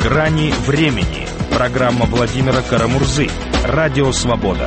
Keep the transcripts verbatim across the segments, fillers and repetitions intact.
«Грани времени». Программа Владимира Карамурзы. Радио «Свобода».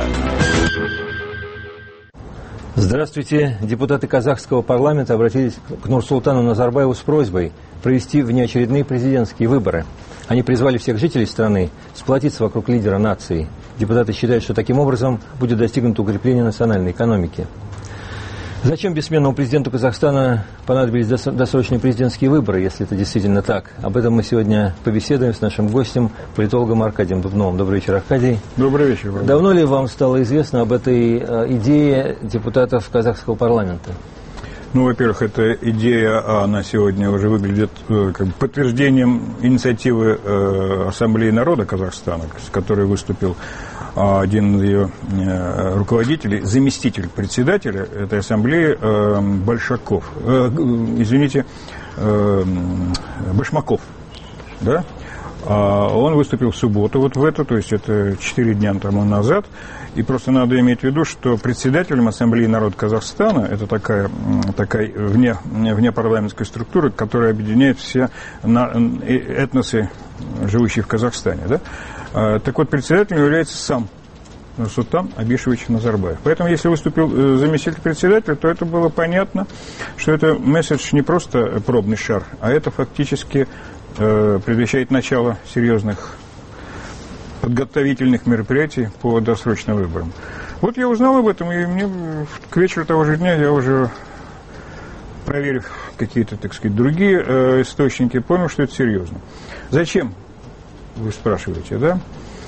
Здравствуйте. Депутаты казахского парламента обратились к Нурсултану Назарбаеву с просьбой провести внеочередные президентские выборы. Они призвали всех жителей страны сплотиться вокруг лидера нации. Депутаты считают, что таким образом будет достигнуто укрепление национальной экономики. Зачем бессменному президенту Казахстана понадобились досрочные президентские выборы, если это действительно так? Об этом мы сегодня побеседуем с нашим гостем, политологом Аркадием Дубновым. Добрый вечер, Аркадий. Добрый вечер. Владимир. Давно ли вам стало известно об этой идее депутатов казахского парламента? Ну, во-первых, эта идея, она сегодня уже выглядит как бы подтверждением инициативы Ассамблеи народа Казахстана, с которой выступил один из ее руководителей, заместитель председателя этой ассамблеи Большаков, э, извините, э, Башмаков, да? Он выступил в субботу вот в эту, то есть это четыре дня тому назад, и просто надо иметь в виду, что председателем Ассамблеи народа Казахстана, это такая, такая вне, внепарламентская структура, которая объединяет все этносы, живущие в Казахстане, да? Так вот, председателем является сам Нурсултан Абишевич Назарбаев. Поэтому, если выступил заместитель председателя, то это было понятно, что это месседж не просто пробный шар, а это фактически э, предвещает начало серьезных подготовительных мероприятий по досрочным выборам. Вот я узнал об этом, и мне к вечеру того же дня я уже, проверив какие-то, так сказать, другие э, источники, понял, что это серьезно. Зачем? Вы спрашиваете, да?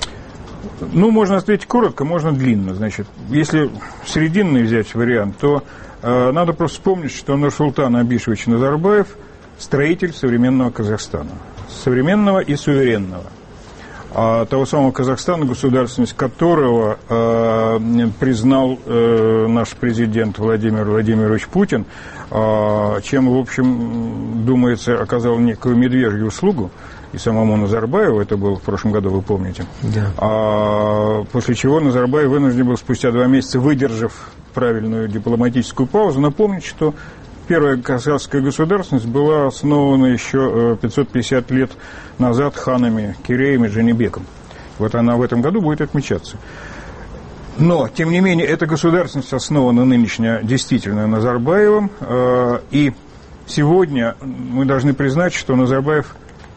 Ну, можно ответить коротко, можно длинно. Значит, если срединный взять вариант, то э, надо просто вспомнить, что Нурсултан Абишевич Назарбаев – строитель современного Казахстана. Современного и суверенного. А того самого Казахстана, государственность которого э, признал э, наш президент Владимир Владимирович Путин, э, чем, в общем, думается, оказал некую медвежью услугу и самому Назарбаеву, это было в прошлом году, вы помните. Да. А, после чего Назарбаев вынужден был спустя два месяца, выдержав правильную дипломатическую паузу, напомнить, что первая казахская государственность была основана еще пятьсот пятьдесят лет назад ханами Киреем и Джанибеком. Вот она в этом году будет отмечаться. Но, тем не менее, эта государственность основана нынешняя действительно Назарбаевым. И сегодня мы должны признать, что Назарбаев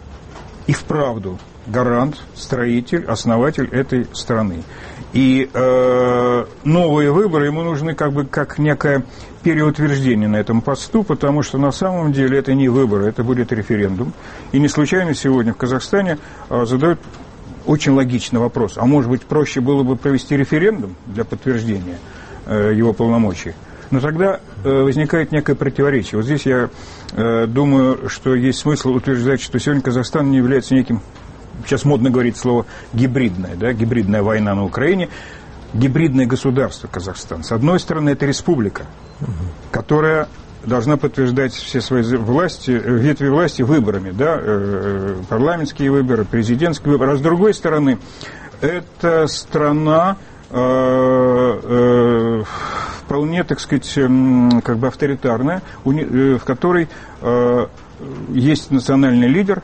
и вправду гарант, строитель, основатель этой страны. И э, новые выборы ему нужны как бы как некое переутверждение на этом посту, потому что на самом деле это не выборы, это будет референдум. И не случайно сегодня в Казахстане э, задают очень логичный вопрос. А может быть, проще было бы провести референдум для подтверждения э, его полномочий? Но тогда э, возникает некое противоречие. Вот здесь я э, думаю, что есть смысл утверждать, что сегодня Казахстан не является неким, сейчас модно говорить слово гибридное, да, гибридная война на Украине, гибридное государство Казахстан. С одной стороны, это республика, угу. которая должна подтверждать все свои власти, ветви власти выборами, да, э, парламентские выборы, президентские выборы. А с другой стороны, это страна, э, э, вполне, так сказать, как бы авторитарная, в которой э, есть национальный лидер,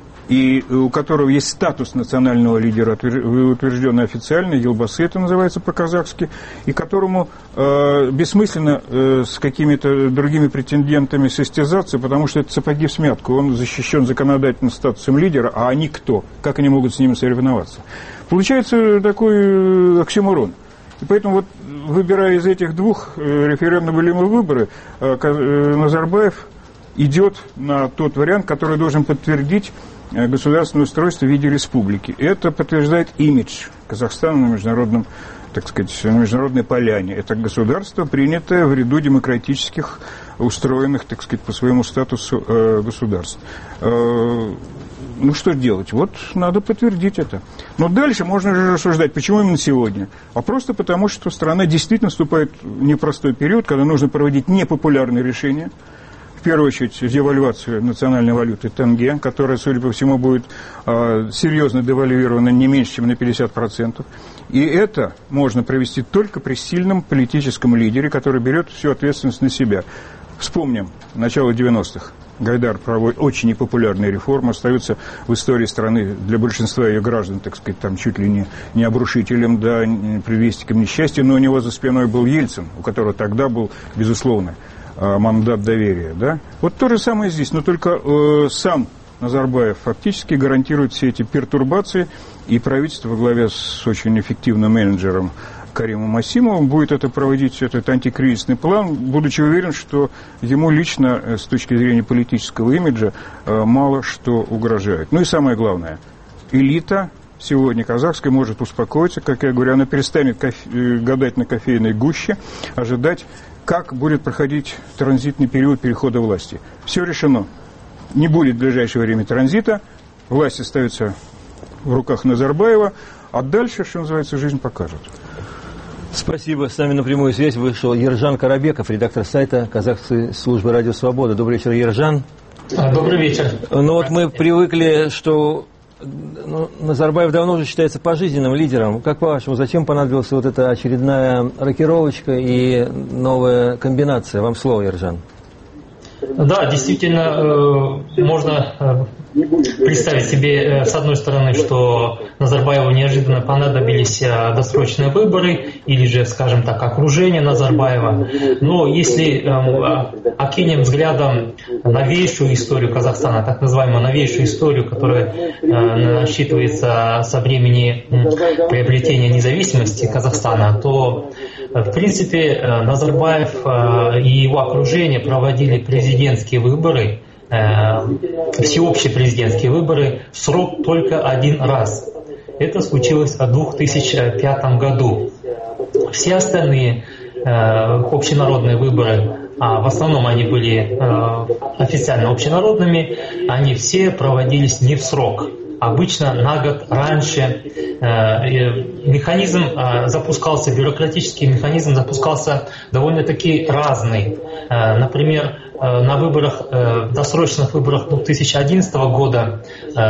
и у которого есть статус национального лидера, утвержденный официально, Елбасы это называется по-казахски, и которому э, бессмысленно э, с какими-то другими претендентами состязаться, потому что это сапоги в смятку, он защищен законодательным статусом лидера, а они кто? Как они могут с ним соревноваться? Получается такой оксюморон. И поэтому вот, выбирая из этих двух референдумных выборов, Назарбаев идет на тот вариант, который должен подтвердить государственное устройство в виде республики. Это подтверждает имидж Казахстана на международном, так сказать, на международной поляне. Это государство, принятое в ряду демократических, устроенных, так сказать, по своему статусу э, государств. Э, ну, что делать? Вот надо подтвердить это. Но дальше можно же рассуждать, почему именно сегодня? А просто потому, что страна действительно вступает в непростой период, когда нужно проводить непопулярные решения. В первую очередь, девальвацию национальной валюты тенге, которая, судя по всему, будет э, серьезно девальвирована не меньше, чем на пятьдесят процентов. И это можно провести только при сильном политическом лидере, который берет всю ответственность на себя. Вспомним начало девяностых. Гайдар проводит очень непопулярные реформы, остается в истории страны для большинства ее граждан, так сказать, там чуть ли не, не обрушителем, да, предвестником несчастья, но у него за спиной был Ельцин, у которого тогда был, безусловно, мандат доверия. Да? Вот то же самое здесь, но только э, сам Назарбаев фактически гарантирует все эти пертурбации, и правительство во главе с очень эффективным менеджером Каримом Асимовым будет это проводить, этот антикризисный план, будучи уверен, что ему лично, с точки зрения политического имиджа, мало что угрожает. Ну и самое главное, элита сегодня казахская может успокоиться, как я говорю, она перестанет кофе, гадать на кофейной гуще, ожидать, как будет проходить транзитный период перехода власти. Все решено. Не будет в ближайшее время транзита, власть остается в руках Назарбаева, а дальше, что называется, жизнь покажет. Спасибо. С нами на прямую связь вышел Ержан Карабеков, редактор сайта казахской службы «Радио Свобода». Добрый вечер, Ержан. Добрый вечер. Ну вот мы привыкли, что ну, Назарбаев давно уже считается пожизненным лидером. Как по-вашему, зачем понадобилась вот эта очередная рокировочка и новая комбинация? Вам слово, Ержан. Да, действительно, можно представить себе, с одной стороны, что Назарбаеву неожиданно понадобились досрочные выборы, или же, скажем так, окружение Назарбаева. Но если окинем взглядом новейшую историю Казахстана, так называемую новейшую историю, которая насчитывается со времени приобретения независимости Казахстана, то, в принципе, Назарбаев и его окружение проводили президентские выборы, всеобщие президентские выборы в срок только один раз. Это случилось в две тысячи пятом году. Все остальные э, общенародные выборы, а в основном они были э, официально общенародными, они все проводились не в срок. Обычно на год раньше. Механизм запускался, бюрократический механизм запускался довольно-таки разный. Например, на выборах, досрочных выборах две тысячи одиннадцатого года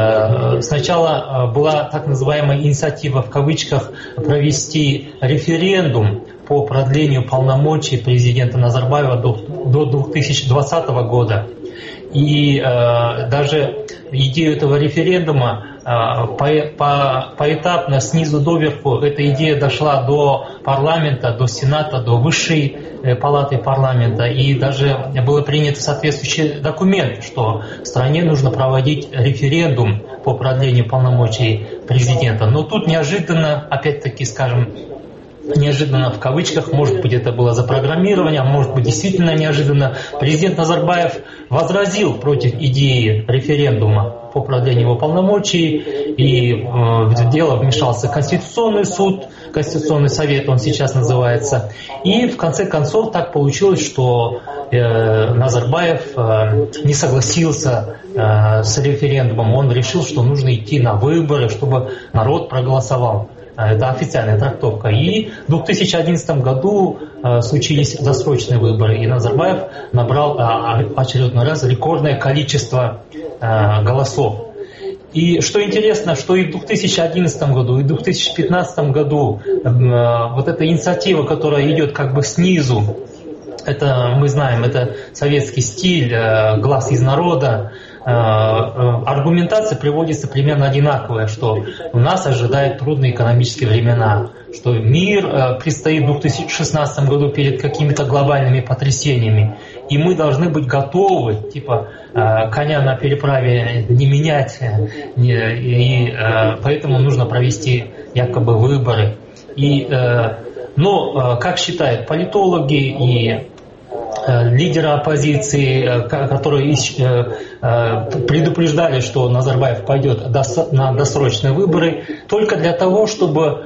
сначала была так называемая инициатива в кавычках провести референдум по продлению полномочий президента Назарбаева до, до две тысячи двадцатого года. И э, даже идею этого референдума э, по, по, поэтапно снизу доверху эта идея дошла до парламента, до Сената, до высшей э, палаты парламента. И даже было принято соответствующий документ, что в стране нужно проводить референдум по продлению полномочий президента. Но тут неожиданно, опять-таки, скажем, неожиданно в кавычках, может быть, это было запрограммирование, а может быть, действительно неожиданно, президент Назарбаев возразил против идеи референдума по продлению его полномочий, и э, в дело вмешался Конституционный суд, Конституционный совет он сейчас называется, и в конце концов так получилось, что э, Назарбаев э, не согласился э, с референдумом, он решил, что нужно идти на выборы, чтобы народ проголосовал. Это официальная трактовка. И в две тысячи одиннадцатом году э, случились досрочные выборы, и Назарбаев набрал э, очередной раз рекордное количество э, голосов. И что интересно, что и в две тысячи одиннадцатом году, и в две тысячи пятнадцатом году э, вот эта инициатива, которая идет как бы снизу, это мы знаем, это советский стиль, э, глаз из народа, аргументация приводится примерно одинаковая, что нас ожидают трудные экономические времена, что мир предстоит в две тысячи шестнадцатом году перед какими-то глобальными потрясениями, и мы должны быть готовы, типа коня на переправе не менять, и поэтому нужно провести якобы выборы. И, но, как считают политологи и лидеры оппозиции, которые предупреждали, что Назарбаев пойдет на досрочные выборы, только для того, чтобы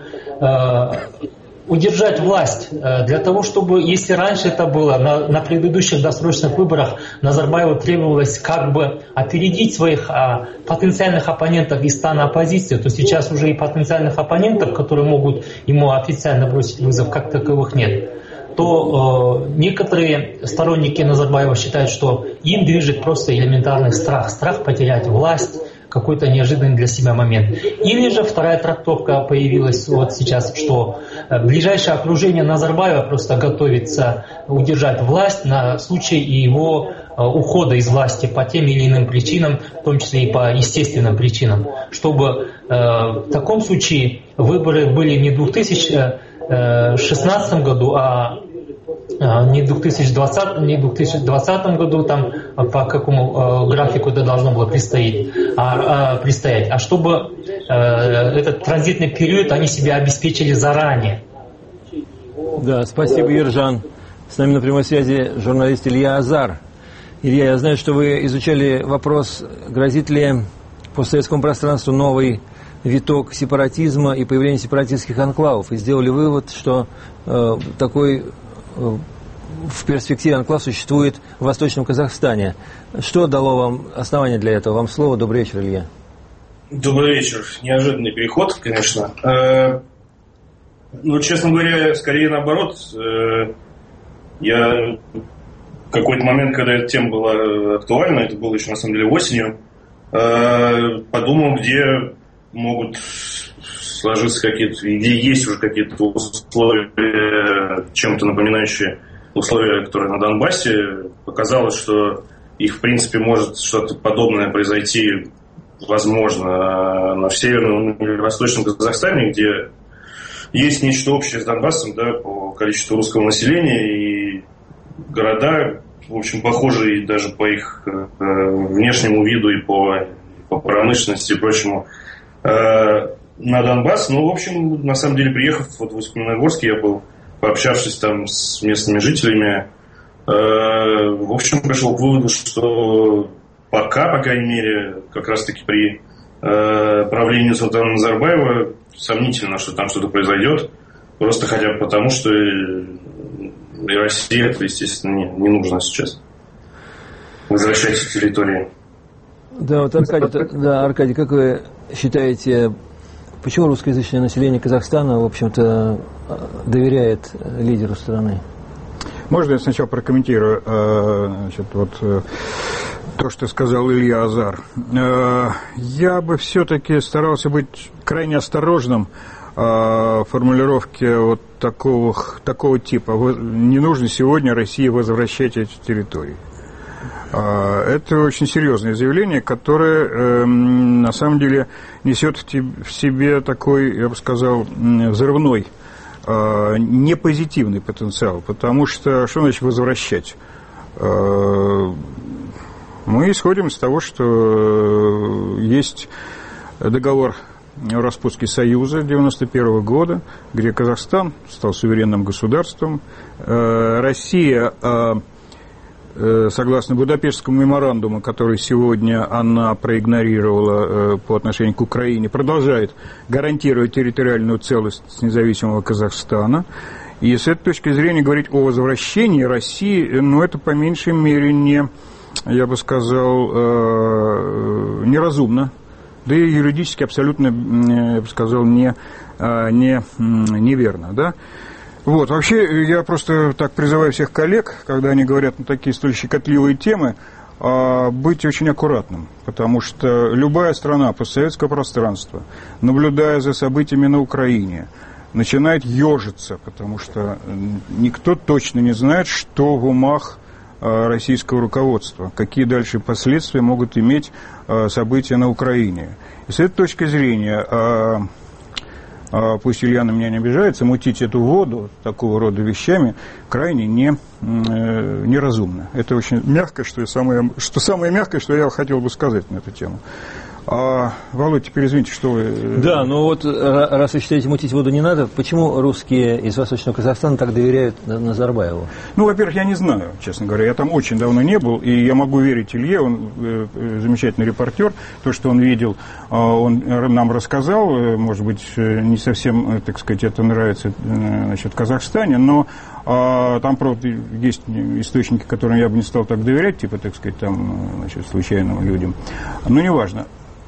удержать власть, для того, чтобы, если раньше это было, на, на предыдущих досрочных выборах Назарбаеву требовалось как бы опередить своих а, потенциальных оппонентов из стана оппозиции, то сейчас уже и потенциальных оппонентов, которые могут ему официально бросить вызов, как таковых нет. То э, некоторые сторонники Назарбаева считают, что им движет просто элементарный страх. Страх потерять власть, какой-то неожиданный для себя момент. Или же вторая трактовка появилась вот сейчас, что ближайшее окружение Назарбаева просто готовится удержать власть на случай его ухода из власти по тем или иным причинам, в том числе и по естественным причинам, чтобы э, в таком случае выборы были не в две тысячи шестнадцатом году, а не в две тысячи двадцатом, не в две тысячи двадцатом году, там, по какому э, графику это должно было предстоять, а, а, предстоять, а чтобы э, этот транзитный период они себе обеспечили заранее. Да, спасибо, Ержан. С нами на прямой связи журналист Илья Азар. Илья, я знаю, что вы изучали вопрос, грозит ли постсоветскому пространству новый виток сепаратизма и появление сепаратистских анклавов, и сделали вывод, что э, такой э, в перспективе анклав существует в Восточном Казахстане. Что дало вам основание для этого? Вам слово. Добрый вечер, Илья. Добрый вечер. Неожиданный переход, конечно. Э, ну, честно говоря, скорее наоборот. Э, я в какой-то момент, когда эта тема была актуальна, это было еще на самом деле осенью, э, подумал, где могут сложиться какие-то, где есть уже какие-то условия, чем-то напоминающие условия, которые на Донбассе. Показалось, что их, в принципе, может что-то подобное произойти, возможно, в Северном или Восточном Казахстане, где есть нечто общее с Донбассом, да, по количеству русского населения, и города, в общем, похожие даже по их э, внешнему виду и по, по промышленности и прочему, э, на Донбасс. Ну, в общем, на самом деле, приехав вот в Усть-Каменогорск, я был, пообщавшись там с местными жителями, э, в общем, пришел к выводу, что пока, по крайней мере, как раз-таки при э, правлении Нурсултана Назарбаева сомнительно, что там что-то произойдет. Просто хотя бы потому, что и России это, естественно, не, не нужно сейчас возвращать территории. Да, вот Аркадий, да, Аркадий, как вы считаете, почему русскоязычное население Казахстана, в общем-то, доверяет лидеру страны? Можно я сначала прокомментирую значит, вот, то, что сказал Илья Азар? Я бы все-таки старался быть крайне осторожным в формулировке вот такого, такого типа. Не нужно сегодня России возвращать эти территории. Это очень серьезное заявление, которое на самом деле несет в себе такой, я бы сказал, взрывной, не позитивный потенциал, потому что что значит возвращать? Мы исходим из того, что есть договор Распутский союза девяносто первого года, где Казахстан стал суверенным государством. Россия, согласно Будапештскому меморандуму, который сегодня она проигнорировала по отношению к Украине, продолжает гарантировать территориальную целостность независимого Казахстана. И с этой точки зрения говорить о возвращении России, ну, это по меньшей мере не, я бы сказал, неразумно. Да и юридически абсолютно, я бы сказал, не, не, неверно, да? Вот, вообще, я просто так призываю всех коллег, когда они говорят на такие столь щекотливые темы, быть очень аккуратным, потому что любая страна постсоветского пространства, наблюдая за событиями на Украине, начинает ежиться, потому что никто точно не знает, что в умах российского руководства, какие дальше последствия могут иметь события на Украине. И с этой точки зрения, пусть Илья на меня не обижается, мутить эту воду такого рода вещами крайне не, неразумно. Это очень мягко, что, самое, что самое мягкое, что я хотел бы сказать на эту тему. А, Володь, теперь извините, что вы... Да, ну вот раз вы считаете, мутить воду не надо, почему русские из Восточного Казахстана так доверяют Назарбаеву? Ну, во-первых, я не знаю, честно говоря, я там очень давно не был, и я могу верить Илье, он э, замечательный репортер, то, что он видел, он нам рассказал, может быть, не совсем, так сказать, это нравится, значит, в Казахстане, но а, там, правда, есть источники, которым я бы не стал так доверять, типа, так сказать, там, значит, случайным людям, но неважно.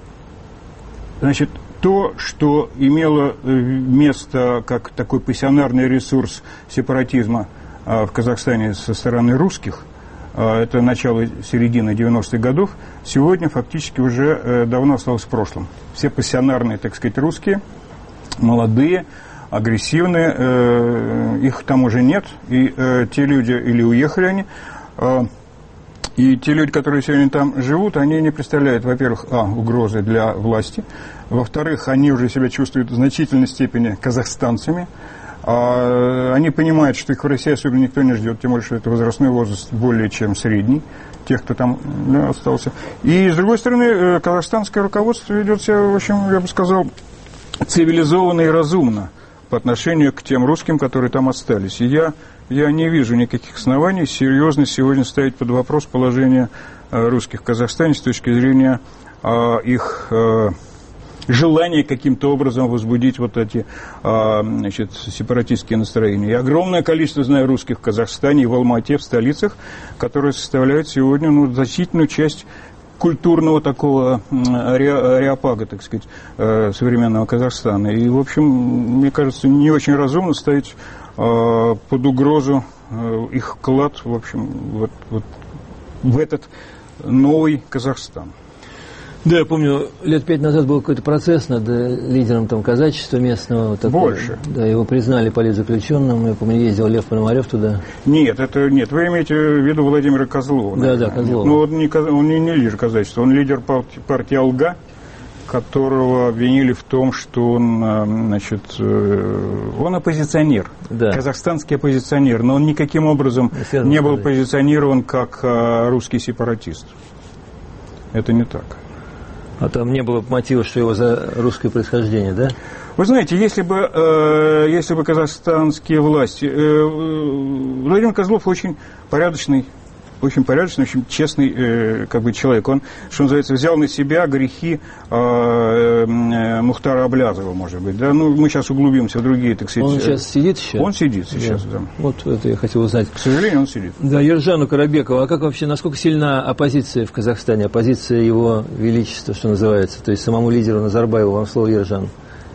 Значит, то, что имело место как такой пассионарный ресурс сепаратизма в Казахстане со стороны русских, это начало середины девяностых годов, сегодня фактически уже давно осталось в прошлом. Все пассионарные, так сказать, русские, молодые, агрессивные, их там уже нет, и те люди, или уехали они, и те люди, которые сегодня там живут, они не представляют, во-первых, а, угрозы для власти, во-вторых, они уже себя чувствуют в значительной степени казахстанцами. Они понимают, что их в России особенно никто не ждет, тем более, что это возрастной возраст более чем средний, тех, кто там, да, остался. И, с другой стороны, казахстанское руководство ведет себя, в общем, я бы сказал, цивилизованно и разумно по отношению к тем русским, которые там остались. И я, я не вижу никаких оснований серьезно сегодня ставить под вопрос положение русских в Казахстане с точки зрения их желание каким-то образом возбудить вот эти, значит, сепаратистские настроения. И огромное количество, знаю, русских в Казахстане и в Алмате, в столицах, которые составляют сегодня, ну, значительную часть культурного такого ареопага, так сказать, современного Казахстана. И, в общем, мне кажется, не очень разумно ставить под угрозу их вклад, в общем, вот, вот в этот новый Казахстан. Да, я помню, лет пять назад был какой-то процесс над лидером там казачества местного. Такой, Больше. Да, его признали политзаключенным. Я помню, ездил Лев Пономарев туда. Нет, это нет. Вы имеете в виду Владимира Козлова? Да, да, Козлова. Ну, он не, он не, не лидер казачества, он лидер партии, партии «Алга», которого обвинили в том, что он, значит, он оппозиционер, да. Казахстанский оппозиционер, но он никаким образом Ферно не был сказать. позиционирован как русский сепаратист. Это не так. А там не было мотива, что его за русское происхождение, да? Вы знаете, если бы, э, если бы казахстанские власти... Э, Владимир Козлов очень порядочный, очень порядочный, очень честный э, как бы человек. Он, что называется, взял на себя грехи э, э, Мухтара Аблязова, может быть. Да? Ну, мы сейчас углубимся в другие, так сказать... Он сейчас сидит еще? Он сидит сейчас, да. да. Вот это я хотел узнать. К сожалению, он сидит. Да, Ержану Карабекову. А как вообще, насколько сильна оппозиция в Казахстане? Оппозиция его величества, что называется? То есть самому лидеру Назарбаеву. Вам слово, Ержан.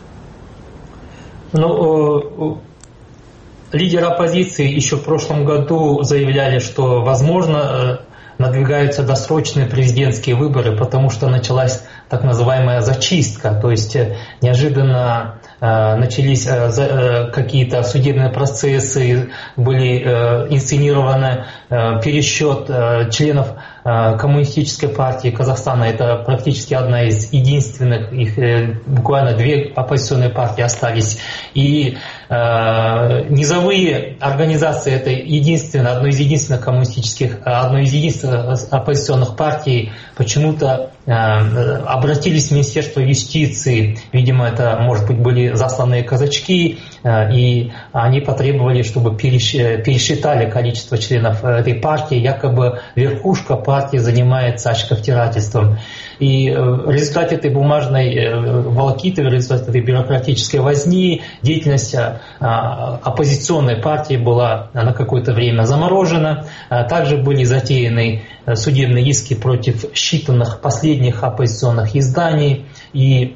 Ну, лидеры оппозиции еще в прошлом году заявляли, что, возможно, надвигаются досрочные президентские выборы, потому что началась так называемая зачистка, то есть неожиданно начались какие-то судебные процессы, были инсценированы пересчет членов Коммунистической партии Казахстана. Это практически одна из единственных, их буквально две оппозиционные партии остались. И низовые организации, это единственное, одно из единственных коммунистических, одно из единственных оппозиционных партий почему-то обратились в Министерство юстиции. Видимо, это, может быть, были засланные казачки, и они потребовали, чтобы пересчитали количество членов этой партии. Якобы верхушка партии занимается очковтирательством. И в результате этой бумажной волокиты, в результате этой бюрократической возни, деятельность оппозиционной партии была на какое-то время заморожена. Также были затеяны судебные иски против считанных последних оппозиционных изданий. И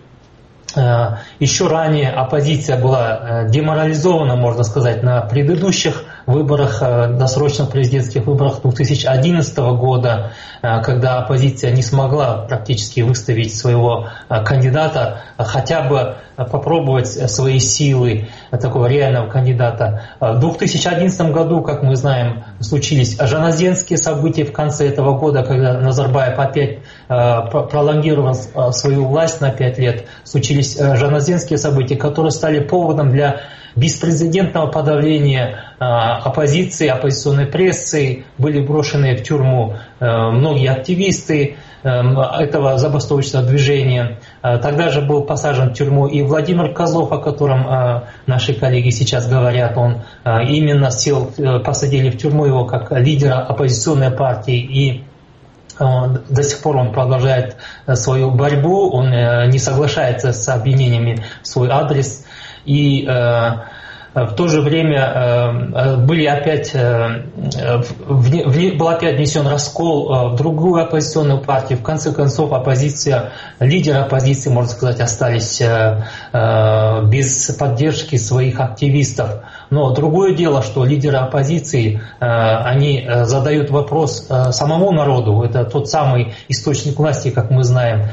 еще ранее оппозиция была деморализована, можно сказать, на предыдущих выборах, досрочных президентских выборах две тысячи одиннадцатого года, когда оппозиция не смогла практически выставить своего кандидата, хотя бы попробовать свои силы такого реального кандидата. В две тысячи одиннадцатом году, как мы знаем, случились жаназенские события в конце этого года, когда Назарбаев опять пролонгировал свою власть на пять лет. Случились жаназенские события, которые стали поводом для беспрецедентного подавления оппозиции, оппозиционной прессы. Были брошены в тюрьму многие активисты этого забастовочного движения. Тогда же был посажен в тюрьму и Владимир Козлов, о котором наши коллеги сейчас говорят. Он именно сел, посадили в тюрьму его как лидера оппозиционной партии, и до сих пор он продолжает свою борьбу, он не соглашается с обвинениями в свой адрес. И в то же время были опять, был опять внесен раскол в другую оппозиционную партию. В конце концов, оппозиция, лидеры оппозиции, можно сказать, остались без поддержки своих активистов. Но другое дело, что лидеры оппозиции, они задают вопрос самому народу. Это тот самый источник власти, как мы знаем,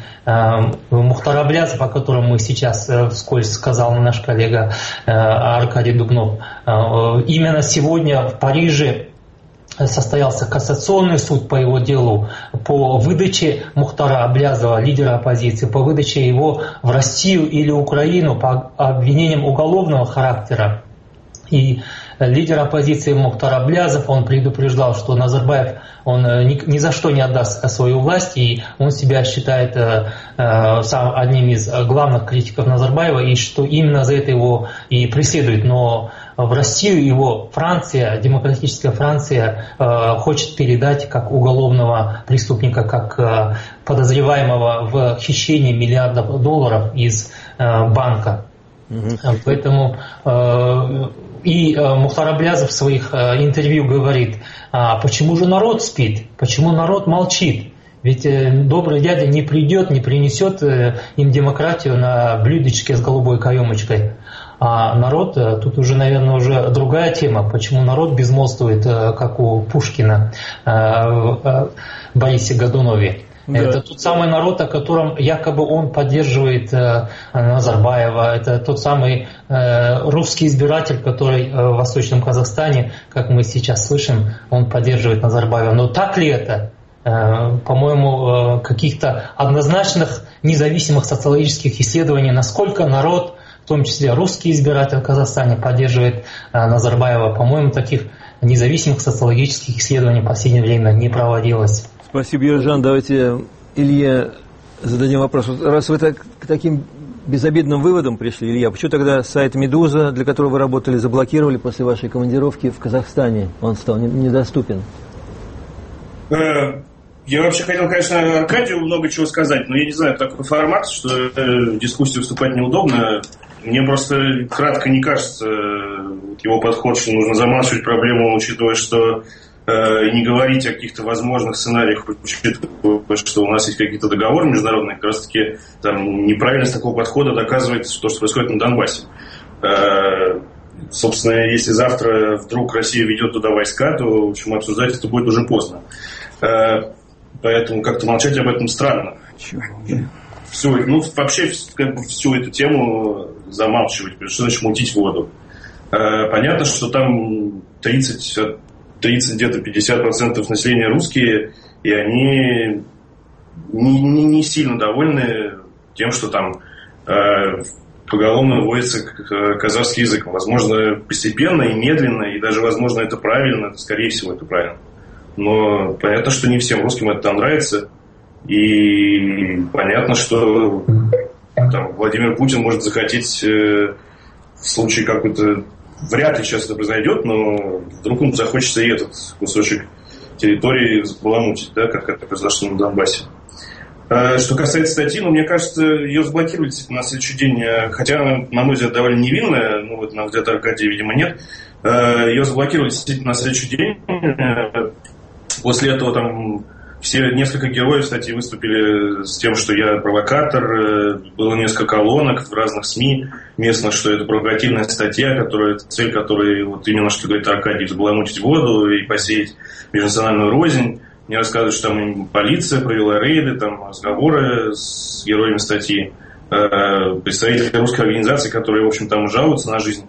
Мухтар Аблязов, о котором мы сейчас вскользь сказал наш коллега Аркадий Дубнов. Именно сегодня в Париже состоялся кассационный суд по его делу, по выдаче Мухтара Аблязова, лидера оппозиции, по выдаче его в Россию или Украину по обвинениям уголовного характера. И лидер оппозиции Мухтар Аблязов, он предупреждал, что Назарбаев, он ни, ни за что не отдаст свою власть, и он себя считает э, э, сам одним из главных критиков Назарбаева, и что именно за это его и преследует. Но в Россию его Франция, демократическая Франция, э, хочет передать как уголовного преступника, как э, подозреваемого в хищении миллиардов долларов из э, банка. Mm-hmm. Поэтому э, и э, Мухтар Аблязов в своих э, интервью говорит, а почему же народ спит, почему народ молчит? Ведь э, добрый дядя не придет, не принесет э, им демократию на блюдечке с голубой каемочкой. А народ, э, тут уже, наверное, уже другая тема, почему народ безмолвствует, э, как у Пушкина э, в э, Борисе Годунове. Да. Это тот самый народ, о котором якобы он поддерживает э, Назарбаева. Это тот самый э, русский избиратель, который э, в Восточном Казахстане, как мы сейчас слышим, он поддерживает Назарбаева. Но так ли это? Э, по-моему, э, каких-то однозначных независимых социологических исследований, насколько народ, в том числе русский избиратель в Казахстане, поддерживает э, Назарбаева, по-моему, таких независимых социологических исследований в последнее время не проводилось. Спасибо, Ержан. Давайте Илье зададим вопрос. Раз вы так, к таким безобидным выводам пришли, Илья, почему тогда сайт «Медуза», для которого вы работали, заблокировали после вашей командировки в Казахстане? Он стал недоступен. Я вообще хотел, конечно, Аркадию много чего сказать, но я не знаю, такой формат, что в дискуссии выступать неудобно. Мне просто кратко не кажется его подход, что нужно замалчивать проблему, учитывая, что не говорить о каких-то возможных сценариях, учитывая, что у нас есть какие-то договоры международные, как раз таки там, неправильность такого подхода доказывает то, что происходит на Донбассе. Собственно, если завтра вдруг Россия ведет туда войска, то, в общем, обсуждать это будет уже поздно. Поэтому как-то молчать об этом странно. Все, ну, вообще как бы, всю эту тему замалчивать, что значит мутить воду. Понятно, что там тридцать, тридцать где-то пятьдесят процентов населения русские, и они не, не, не сильно довольны тем, что там э, поголовно вводится казахский язык. Возможно, постепенно и медленно, и даже, возможно, это правильно, это, скорее всего, это правильно. Но понятно, что не всем русским это там нравится, и понятно, что там, Владимир Путин может захотеть э, в случае какой-то... Вряд ли сейчас это произойдет, но вдруг ему захочется и этот кусочек территории взбаламутить, да, как это произошло на Донбассе. Что касается статьи, ну, мне кажется, ее заблокировали на следующий день, хотя она, на мой взгляд, довольно невинная, ну, вот на взгляд Аркадия, видимо, нет. Ее заблокировали действительно на следующий день. После этого там все, несколько героев, кстати, выступили с тем, что я провокатор. Было несколько колонок в разных СМИ местных, что это провокативная статья, которая, цель которой, вот именно что говорит Аркадий, взбаламутить воду и посеять межнациональную рознь. Мне рассказывают, что там полиция провела рейды, там разговоры с героями статьи. Представители русской организации, которые, в общем, там жалуются на жизнь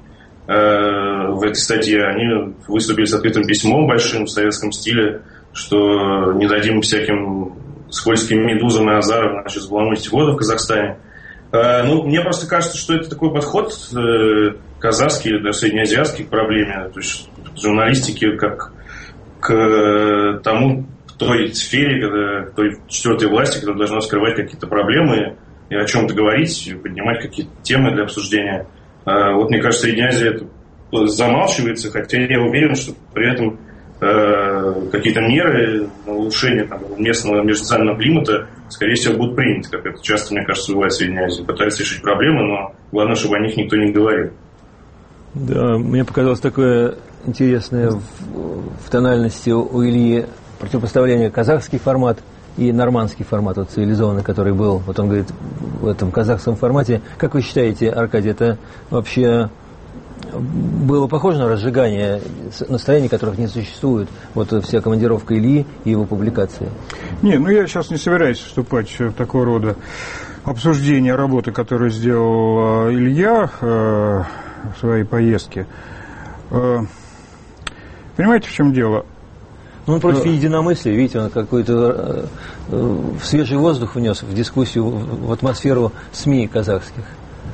в этой статье, они выступили с открытым письмом большим в советском стиле, что не дадим всяким скользким медузам и азарам, значит, взбаламутить воду в Казахстане. Э, ну, мне просто кажется, что это такой подход э, казахский или даже среднеазиатский к проблеме, то есть к журналистике, как к тому, к той сфере, когда, к той четвертой власти, которая должна скрывать какие-то проблемы и о чем-то говорить, поднимать какие-то темы для обсуждения. Э, вот, мне кажется, Средняя Азия это замалчивается, хотя я уверен, что при этом какие-то меры на улучшение там, местного межнационального климата, скорее всего, будут приняты, как это часто, мне кажется, бывает в Средней Азии. Пытаются решить проблемы, но главное, чтобы о них никто не говорил. Да, мне показалось такое интересное в, в тональности у Ильи противопоставление казахский формат и нормандский формат, вот цивилизованный, который был, вот он говорит, в этом казахском формате. Как вы считаете, Аркадий, это вообще было похоже на разжигание настроений, которых не существует, вот вся командировка Ильи и его публикации? Не, ну я сейчас не собираюсь вступать в такого рода обсуждение работы, которую сделал Илья э, в своей поездке. Э, понимаете, в чем дело? Ну, он против единомыслия, видите, он какой-то э, свежий воздух внес в дискуссию, в атмосферу СМИ казахских.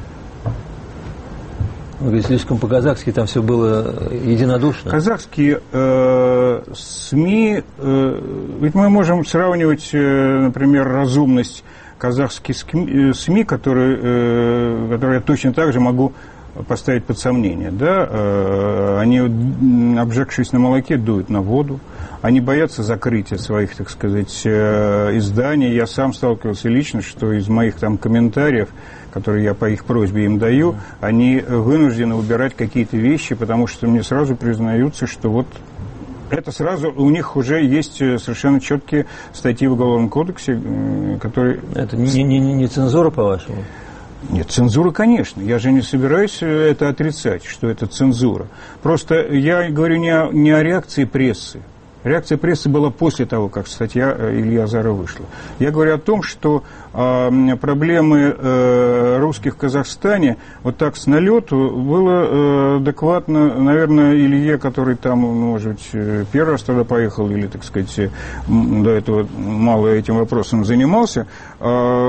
Он говорит, слишком по-казахски там все было единодушно. Казахские э, СМИ, э, ведь мы можем сравнивать, э, например, разумность казахских СМИ, которые, э, которые я точно так же могу поставить под сомнение. Да? Э, они, обжегшись на молоке, дуют на воду. Они боятся закрытия своих, так сказать, изданий. Я сам сталкивался лично, что из моих там комментариев, которые я по их просьбе им даю, они вынуждены убирать какие-то вещи, потому что мне сразу признаются, что вот это сразу, у них уже есть совершенно четкие статьи в Уголовном кодексе, которые... Это не, не, не цензура, по-вашему? Нет, цензура, конечно. Я же не собираюсь это отрицать, что это цензура. Просто я говорю не о, не о реакции прессы. Реакция прессы была после того, как статья Ильи Азара вышла. Я говорю о том, что э, проблемы э, русских в Казахстане вот так с налету было э, адекватно, наверное, Илье, который там, может быть, первый раз тогда поехал, или, так сказать, до этого мало этим вопросом занимался, э,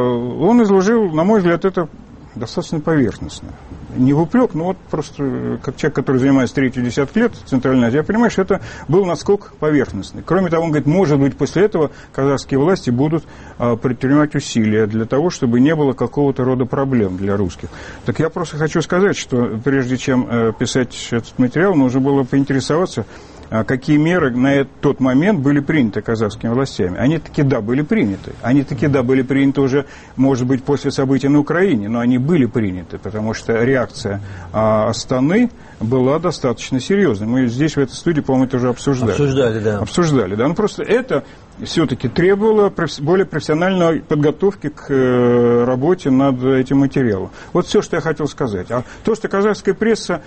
он изложил, на мой взгляд, это достаточно поверхностно. Не в упрек, но вот просто как человек, который занимается третью десятку лет в Центральной Азии, я понимаю, что это был наскок поверхностный. Кроме того, он говорит, может быть, после этого казахские власти будут а, предпринимать усилия для того, чтобы не было какого-то рода проблем для русских. Так я просто хочу сказать, что прежде чем а, писать этот материал, нужно было поинтересоваться, а, какие меры на тот момент были приняты казахскими властями. Они таки, да, были приняты. Они таки, да, были приняты уже, может быть, после событий на Украине, но они были приняты, потому что реакция а, Астаны была достаточно серьезной. Мы здесь, в этой студии, по-моему, это уже обсуждали. Обсуждали, да. Обсуждали, да. Ну, просто это все-таки требовало более профессиональной подготовки к э, работе над этим материалом. Вот все, что я хотел сказать. А то, что казахская пресса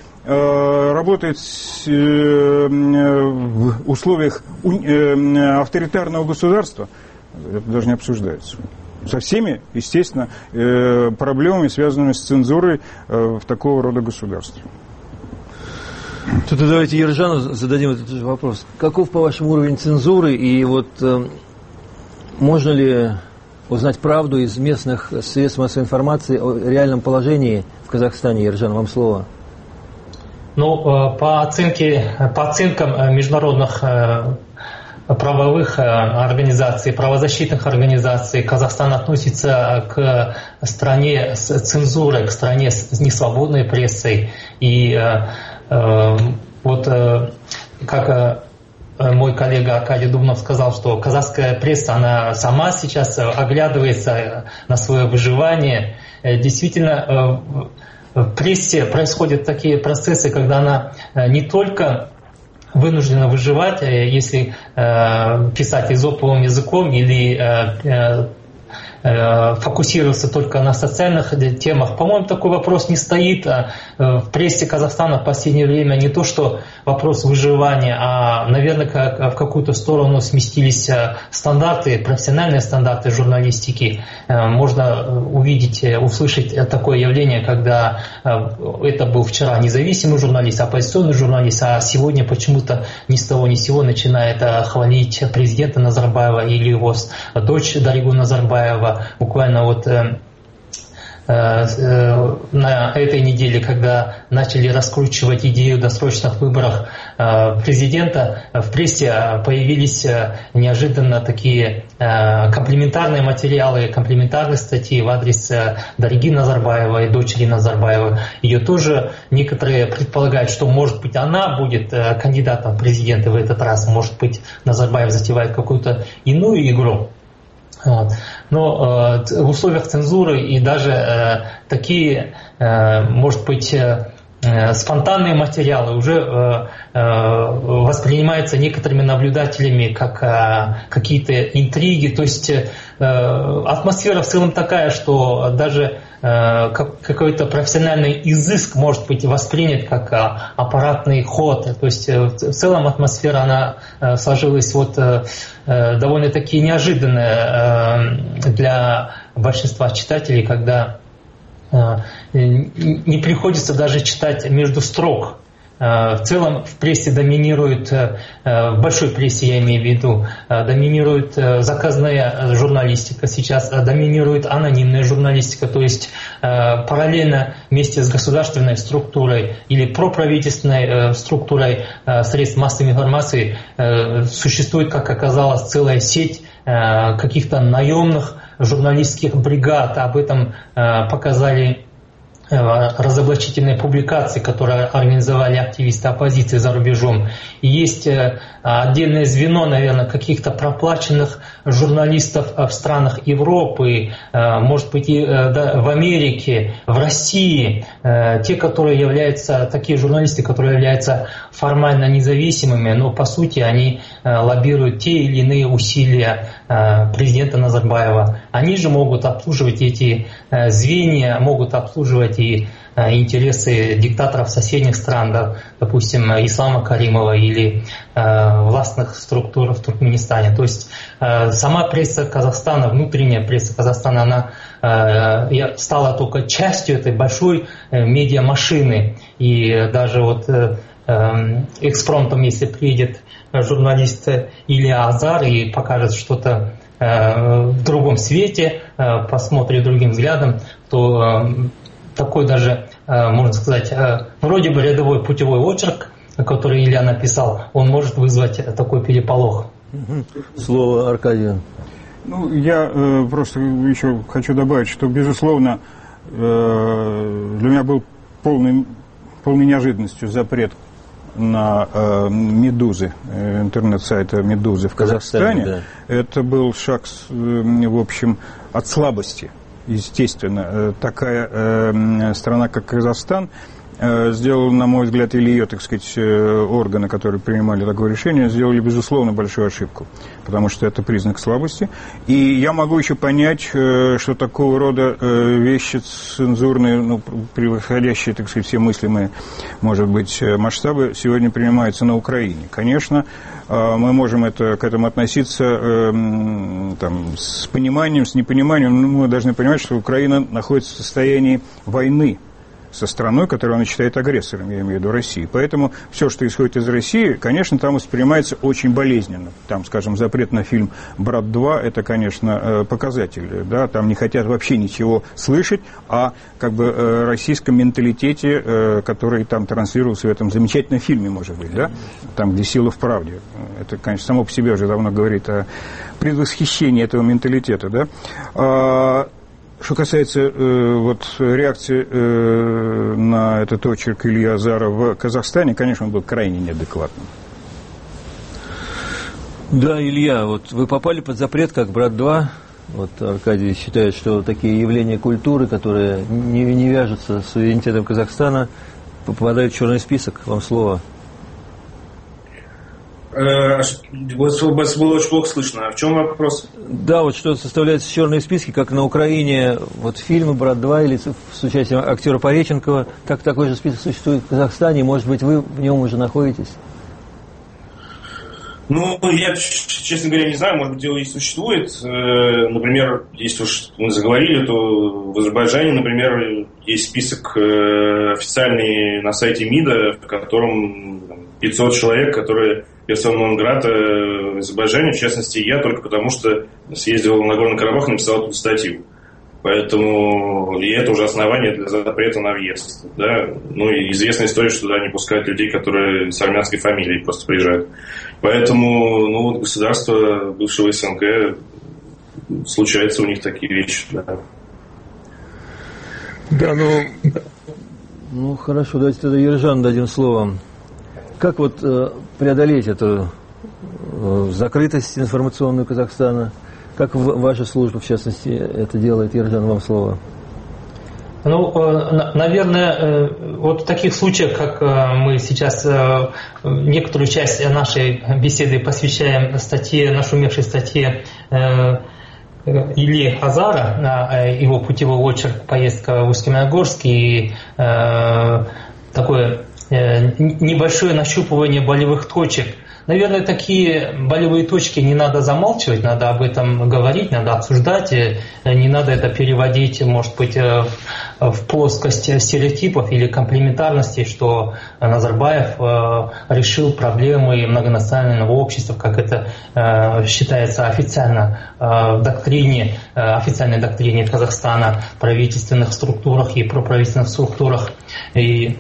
э, работает с, э, в условиях э, авторитарного государства, это даже не обсуждается. Со всеми, естественно, э, проблемами, связанными с цензурой э, в такого рода государстве. Тут давайте Ержану зададим этот же вопрос. Каков, по-вашему, уровень цензуры, и вот э, можно ли узнать правду из местных средств массовой информации о реальном положении в Казахстане? Ержан, вам слово. Ну, по оценке, по оценкам международных правовых организаций, правозащитных организаций, Казахстан относится к стране с цензурой, к стране с несвободной прессой. И э, вот э, как мой коллега Аркадий Дубнов сказал, что казахская пресса, она сама сейчас оглядывается на свое выживание. Действительно, в прессе происходят такие процессы, когда она не только вынуждена выживать, если э, писать эзоповым языком или э, э, фокусироваться только на социальных темах. По-моему, такой вопрос не стоит. В прессе Казахстана в последнее время не то, что вопрос выживания, а, наверное, как в какую-то сторону сместились стандарты, профессиональные стандарты журналистики. Можно увидеть, услышать такое явление, когда это был вчера независимый журналист, оппозиционный журналист, а сегодня почему-то ни с того ни с сего начинает хвалить президента Назарбаева или его дочь Даригу Назарбаева. Буквально вот на этой неделе, когда начали раскручивать идею досрочных выборов президента, в прессе появились неожиданно такие комплиментарные материалы, комплиментарные статьи в адрес Дариги Назарбаевой, дочери Назарбаева. Ее тоже некоторые предполагают, что, может быть, она будет кандидатом в президенты в этот раз, может быть, Назарбаев затевает какую-то иную игру. Вот. Но э, в условиях цензуры и даже э, такие, э, может быть, э, спонтанные материалы уже э, э, воспринимаются некоторыми наблюдателями как э, какие-то интриги. То есть э, атмосфера в целом такая, что даже э, как, какой-то профессиональный изыск может быть воспринят как э, аппаратный ход. То есть э, в целом атмосфера она э, сложилась вот, э, э, довольно-таки неожиданная э, для большинства читателей, когда не приходится даже читать между строк. В целом в прессе доминирует, в большой прессе я имею в виду, доминирует заказная журналистика сейчас, доминирует анонимная журналистика, то есть параллельно вместе с государственной структурой или проправительственной структурой средств массовой информации существует, как оказалось, целая сеть каких-то наемных журналистских бригад. Об этом э, показали э, разоблачительные публикации, которые организовали активисты оппозиции за рубежом. И есть э, отдельное звено, наверное, каких-то проплаченных журналистов в странах Европы, э, может быть, и э, да, в Америке, в России, э, те, которые являются, такие журналисты, которые являются формально независимыми, но по сути они э, лоббируют те или иные усилия э, президента Назарбаева. Они же могут обслуживать эти э, звенья, могут обслуживать и э, интересы диктаторов соседних стран, да, допустим, Ислама Каримова или э, властных структур в Туркменистане. То есть э, сама пресса Казахстана, внутренняя пресса Казахстана, она э, стала только частью этой большой э, медиамашины. И даже вот э, э, экспромтом, если приедет журналист Илья Азар и покажет что-то э, в другом свете, э, посмотрит другим взглядом, то э, такой даже, э, можно сказать, э, вроде бы рядовой путевой очерк, который Илья написал, он может вызвать такой переполох. Слово Аркадию. Ну, я э, просто еще хочу добавить, что, безусловно, э, для меня был полный, полной неожиданностью запрет на э, «Медузы», э, интернет-сайта «Медузы» в Казахстане. Казахстане, да. Это был шаг, э, в общем, от слабости, естественно. Э, такая э, страна, как Казахстан, э, сделала, на мой взгляд, или ее, так сказать, э, органы, которые принимали такое решение, сделали, безусловно, большую ошибку, потому что это признак слабости. И я могу еще понять, э, что такого рода э, вещи цензурные, ну, превосходящие, так сказать, все мыслимые, может быть, масштабы, сегодня принимаются на Украине. Конечно, э, мы можем это, к этому относиться э, там, с пониманием, с непониманием, но мы должны понимать, что Украина находится в состоянии войны со страной, которую она считает агрессором, я имею в виду Россию. Поэтому все, что исходит из России, конечно, там воспринимается очень болезненно. Там, скажем, запрет на фильм «Брат два» – это, конечно, показатель. Да? Там не хотят вообще ничего слышать о как бы, российском менталитете, который там транслировался в этом замечательном фильме, может быть, да? Там, где сила в правде. Это, конечно, само по себе уже давно говорит о предвосхищении этого менталитета. Да? Что касается э, вот, реакции э, на этот очерк Ильи Азара в Казахстане, конечно, он был крайне неадекватным. Да, Илья, вот вы попали под запрет как «Брат два». Вот Аркадий считает, что такие явления культуры, которые не, не вяжутся с суверенитетом Казахстана, попадают в черный список. Вам слово. Вас было очень плохо слышно. А в чем вопрос? Да, вот что составляется черные списки, как на Украине, вот фильмы «Брат два» или с участием актера Пореченкова, так такой же список существует в Казахстане, может быть, вы в нем уже находитесь? Ну, я, честно говоря, не знаю, может быть, дело и существует. Например, если уж мы заговорили, то в Азербайджане, например, есть список официальный на сайте МИДа, в котором пятьсот человек, которые персона нон-грата в Азербайджане, в частности, я, только потому что съездил на Нагорный Карабах и написал эту статью. Поэтому и это уже основание для запрета на въезд. Да? Ну и известная история, что туда не пускают людей, которые с армянской фамилией просто приезжают. Поэтому ну, вот государство бывшего СНГ, случаются у них такие вещи. Да, да ну, ну хорошо, давайте тогда Ержану дадим слово. Как вот э, преодолеть эту э, закрытость информационную Казахстана? Как в, ваша служба, в частности, это делает? Ержан, вам слово. Ну, наверное, вот в таких случаях, как мы сейчас некоторую часть нашей беседы посвящаем статье, нашумевшей статье Ильи Азара, его путевой очерк «Поездка в Усть-Каменогорск» и такое небольшое нащупывание болевых точек. Наверное, такие болевые точки не надо замалчивать, надо об этом говорить, надо обсуждать, не надо это переводить, может быть, в плоскость стереотипов или комплементарности, что Назарбаев решил проблемы многонационального общества, как это считается официально в доктрине, официальной доктрине Казахстана, в правительственных структурах и проправительственных структурах. И,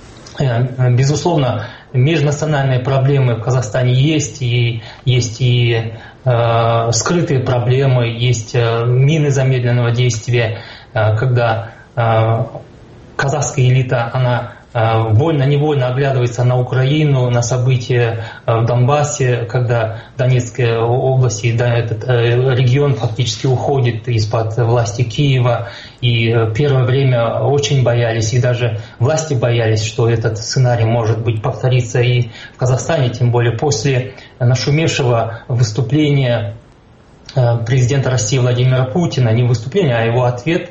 безусловно, межнациональные проблемы в Казахстане есть, и есть и э, скрытые проблемы, есть э, мины замедленного действия, э, когда э, казахская элита, она э, вольно-невольно оглядывается на Украину, на события э, в Донбассе, когда Донецкая область и да, этот э, регион фактически уходит из-под власти Киева. И первое время очень боялись, и даже власти боялись, что этот сценарий может быть повториться и в Казахстане, тем более после нашумевшего выступления президента России Владимира Путина, не выступление, а его ответ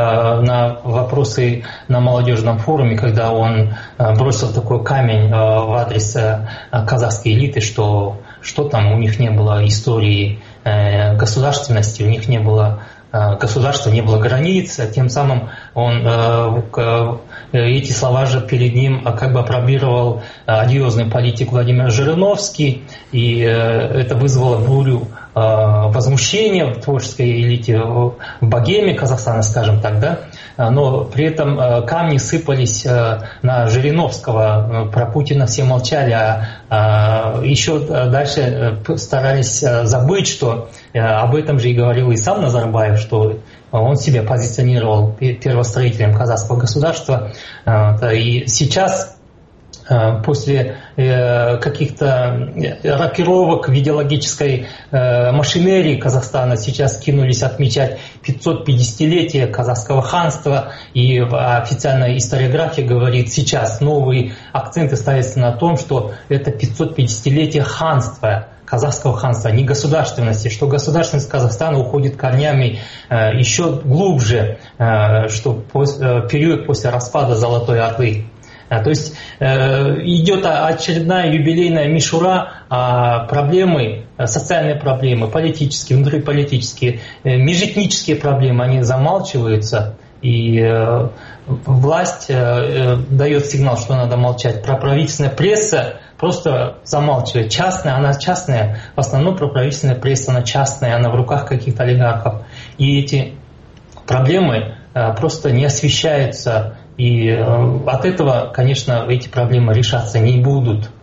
на вопросы на молодежном форуме, когда он бросил такой камень в адрес казахской элиты, что, что там у них не было истории государственности, у них не было государства, не было границ, тем самым он э, эти слова же перед ним как бы опробировал одиозный политик Владимир Жириновский, и э, это вызвало бурю э, возмущения в творческой элите в богеме Казахстана, скажем так, да, но при этом э, камни сыпались э, на Жириновского, про Путина все молчали, а э, еще дальше старались забыть, что э, об этом же и говорил и сам Назарбаев, что он себя позиционировал первостроителем казахского государства. И сейчас, после каких-то рокировок в идеологической машинерии Казахстана, сейчас кинулись отмечать пятьсотпятидесятилетие казахского ханства, и официальная историография говорит, сейчас новые акценты ставятся на том, что это пятьсотпятидесятилетие ханства, казахского ханства, не государственности, что государственность Казахстана уходит корнями э, еще глубже, э, что пос, э, период после распада Золотой Орды. А, то есть э, идет очередная юбилейная мишура, а проблемы, социальные проблемы, политические, внутриполитические, э, межэтнические проблемы, они замалчиваются. И э, власть э, дает сигнал, что надо молчать. Проправительственная пресса просто замалчивает. Частная, она частная, в основном проправительственная пресса, она частная, она в руках каких-то олигархов. И эти проблемы э, просто не освещаются. И э, от этого, конечно, эти проблемы решаться не будут.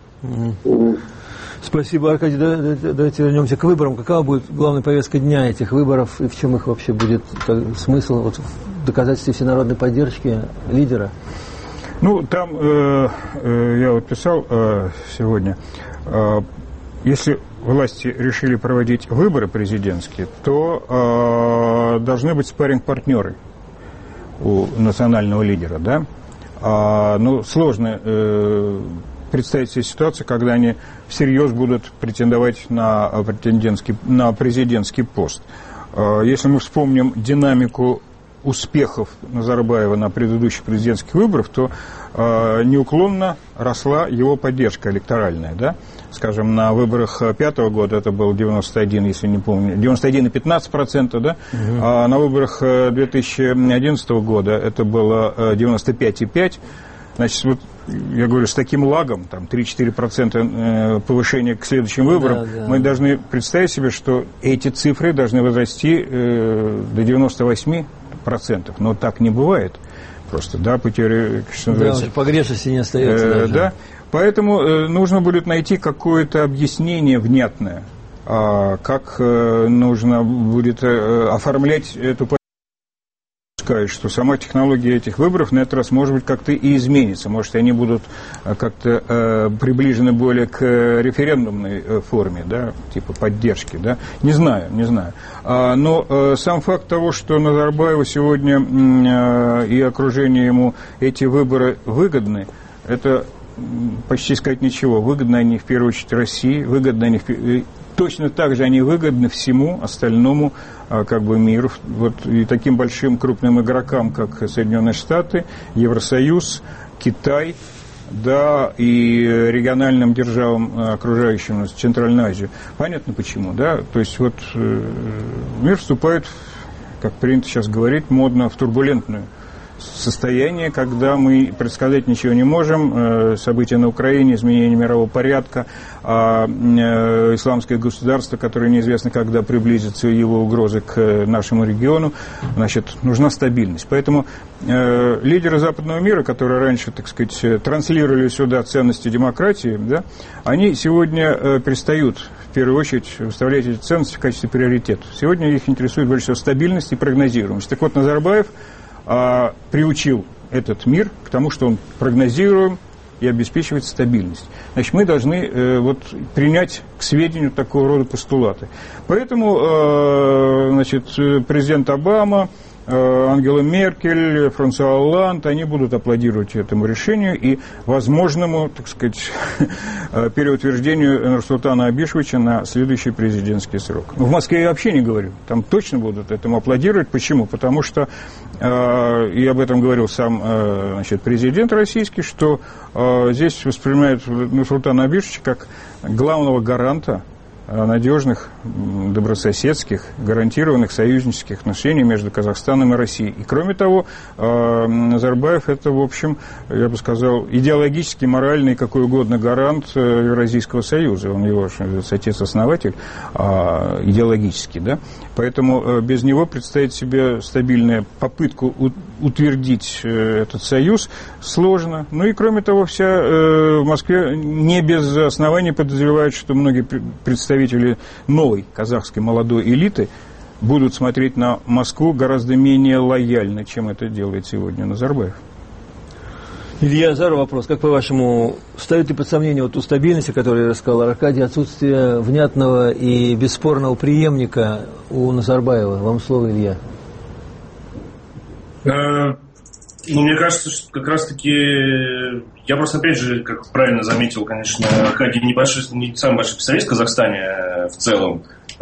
Спасибо, Аркадий. Давайте вернемся к выборам. Какова будет главная повестка дня этих выборов и в чем их вообще будет смысл? Вот в доказательстве всенародной поддержки лидера? Ну, там э, э, я вот писал э, сегодня, э, если власти решили проводить выборы президентские, то э, должны быть спарринг-партнеры у национального лидера, да? А, ну, сложно э, представить себе ситуацию, когда они всерьез будут претендовать на, претендентский, на президентский пост. Э, если мы вспомним динамику успехов Назарбаева на предыдущих президентских выборах, то э, неуклонно росла его поддержка электоральная, да? Скажем, на выборах пятого года это было девяносто один, если не помню, девяносто один и пятнадцать процентов, да? Угу. А на выборах две тысячи одиннадцатого года это было девяносто пять и пять. Значит, вот я говорю, с таким лагом, там три-четыре процента повышения к следующим выборам, да, да. Мы должны представить себе, что эти цифры должны возрасти э, до девяноста восьми процентов. Но так не бывает просто, да, по теории, что называется. Да, погрешности не остается э, даже. Да, поэтому э, нужно будет найти какое-то объяснение внятное, э, как э, нужно будет э, оформлять эту допускаю, что сама технология этих выборов на этот раз, может быть, как-то и изменится. Может, они будут как-то э, приближены более к референдумной форме, да, типа поддержки, да. Не знаю, не знаю. А, но э, сам факт того, что Назарбаеву сегодня э, и окружение ему эти выборы выгодны, это почти сказать ничего. Выгодны они в первую очередь России, выгодны они в... точно так же они выгодны всему остальному как бы миру. Вот, и таким большим крупным игрокам, как Соединенные Штаты, Евросоюз, Китай, да, и региональным державам, окружающим нас, Центральную Азию. Понятно почему, да? То есть вот мир вступает, как принято сейчас говорить, модно в турбулентную состояние, когда мы предсказать ничего не можем, события на Украине, изменение мирового порядка, исламское государство, которое неизвестно, когда приблизится его угрозы к нашему региону, значит, нужна стабильность. Поэтому лидеры западного мира, которые раньше, так сказать, транслировали сюда ценности демократии, да, они сегодня перестают в первую очередь выставлять эти ценности в качестве приоритета. Сегодня их интересует больше всего стабильность и прогнозируемость. Так вот, Назарбаев А, приучил этот мир к тому, что он прогнозируем и обеспечивает стабильность. Значит, мы должны э, вот, принять к сведению такого рода постулаты. Поэтому э, значит, президент Обама, э, Ангела Меркель, Франсуа Олланд, они будут аплодировать этому решению и возможному, так сказать, переутверждению Нурсултана Абишевича на следующий президентский срок. В Москве я вообще не говорю. Там точно будут этому аплодировать. Почему? Потому что, э, и об этом говорил сам э, значит, президент российский, что э, здесь воспринимают Нурсултана Абишевича как главного гаранта надежных, добрососедских, гарантированных союзнических отношений между Казахстаном и Россией. И кроме того, Назарбаев это, в общем, я бы сказал, идеологический, моральный, какой угодно гарант Евразийского союза. Он его, отец-основатель, идеологический, да. Поэтому без него представить себе стабильную попытку утвердить этот союз сложно. Ну и кроме того, вся в Москве не без оснований подозревают, что многие представители новой казахской молодой элиты будут смотреть на Москву гораздо менее лояльно, чем это делает сегодня Назарбаев. Илья Азар, вопрос. Как, по-вашему, ставит ли под сомнение вот ту стабильность, о которой рассказал Аркадий, отсутствие внятного и бесспорного преемника у Назарбаева? Вам слово, Илья. Ну, мне кажется, что как раз-таки... Я просто, опять же, как правильно заметил, конечно, Аркадий не, большой, не самый большой специалист в Казахстане в целом.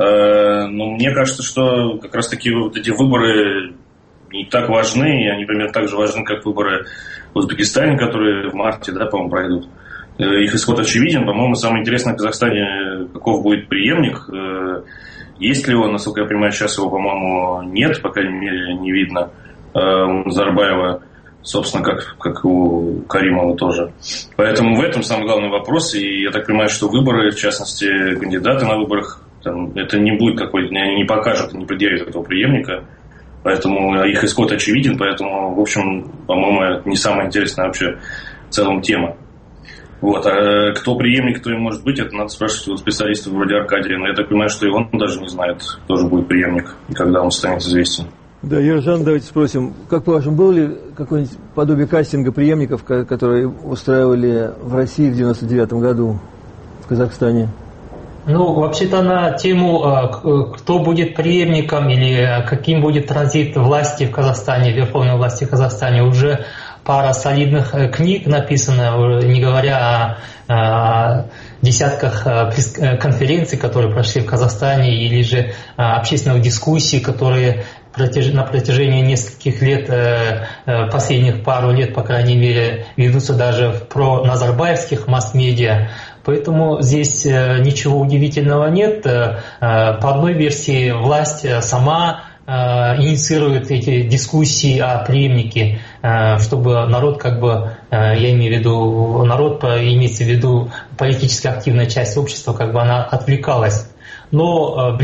Но мне кажется, что как раз-таки вот эти выборы не так важны, и они примерно так же важны, как выборы в Узбекистане, которые в марте, да, по-моему, пройдут. Их исход очевиден. По-моему, самое интересное в Казахстане, каков будет преемник. Есть ли он, насколько я понимаю, сейчас его, по-моему, нет, по крайней мере, не видно. У Назарбаева, собственно, как, как у Каримова тоже. Поэтому в этом самый главный вопрос. И я так понимаю, что выборы, в частности, кандидаты на выборах, там, это не будет какой-то, они не покажут, не предъявят этого преемника. Поэтому их исход очевиден. Поэтому, в общем, по-моему, это не самая интересная вообще в целом тема. Вот. А кто преемник, кто им может быть, это надо спрашивать у специалистов вроде Аркадия. Но я так понимаю, что и он даже не знает, кто же будет преемник и когда он станет известен. Да, Ержан, давайте спросим, как по-вашему, было ли какое-нибудь подобие кастинга преемников, которые устраивали в России в девяносто девятом году, в Казахстане? Ну, вообще-то на тему, кто будет преемником или каким будет транзит власти в Казахстане, верховной власти в Казахстане, уже пара солидных книг написано, не говоря о десятках конференций, которые прошли в Казахстане, или же общественных дискуссий, которые на протяжении нескольких лет, последних пару лет, по крайней мере, ведутся даже в про-назарбаевских масс-медиа. Поэтому здесь ничего удивительного нет. По одной версии, власть сама инициирует эти дискуссии о преемнике, чтобы народ, как бы, я имею в виду, народ, имеется в виду политически активная часть общества, как бы она отвлекалась. Но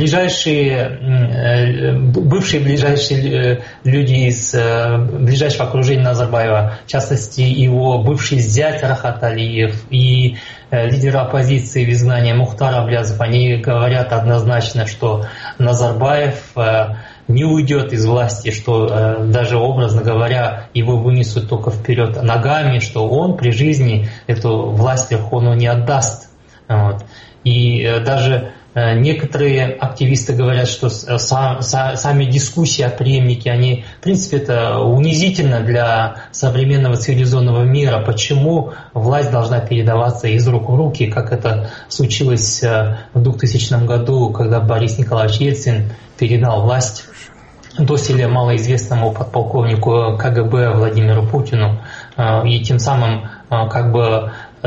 ближайшие, бывшие ближайшие люди из ближайшего окружения Назарбаева, в частности его бывший зять Рахат Алиев и лидер оппозиции в изгнании Мухтар Аблязов, они говорят однозначно, что Назарбаев не уйдет из власти, что э, даже образно говоря его вынесут только вперед ногами, что он при жизни эту власть Верховную не отдаст. Вот. И э, даже э, некоторые активисты говорят, что сам, са, сами дискуссии о преемнике, они, в принципе, это унизительно для современного цивилизованного мира. Почему власть должна передаваться из рук в руки, как это случилось э, в двухтысячном году, когда Борис Николаевич Ельцин передал власть доселе малоизвестному подполковнику ка гэ бэ Владимиру Путину, и тем самым как бы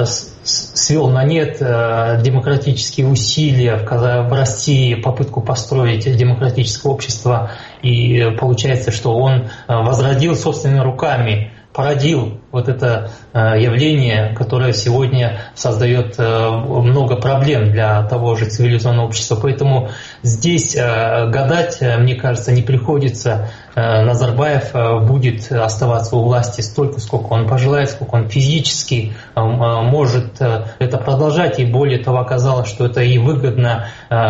свел на нет демократические усилия в России, попытку построить демократическое общество, и получается, что он возродил собственными руками, породил вот это явление, которое сегодня создает много проблем для того же цивилизованного общества. Поэтому здесь гадать, мне кажется, не приходится. Назарбаев будет оставаться у власти столько, сколько он пожелает, сколько он физически может это продолжать. И более того, оказалось, что это и выгодно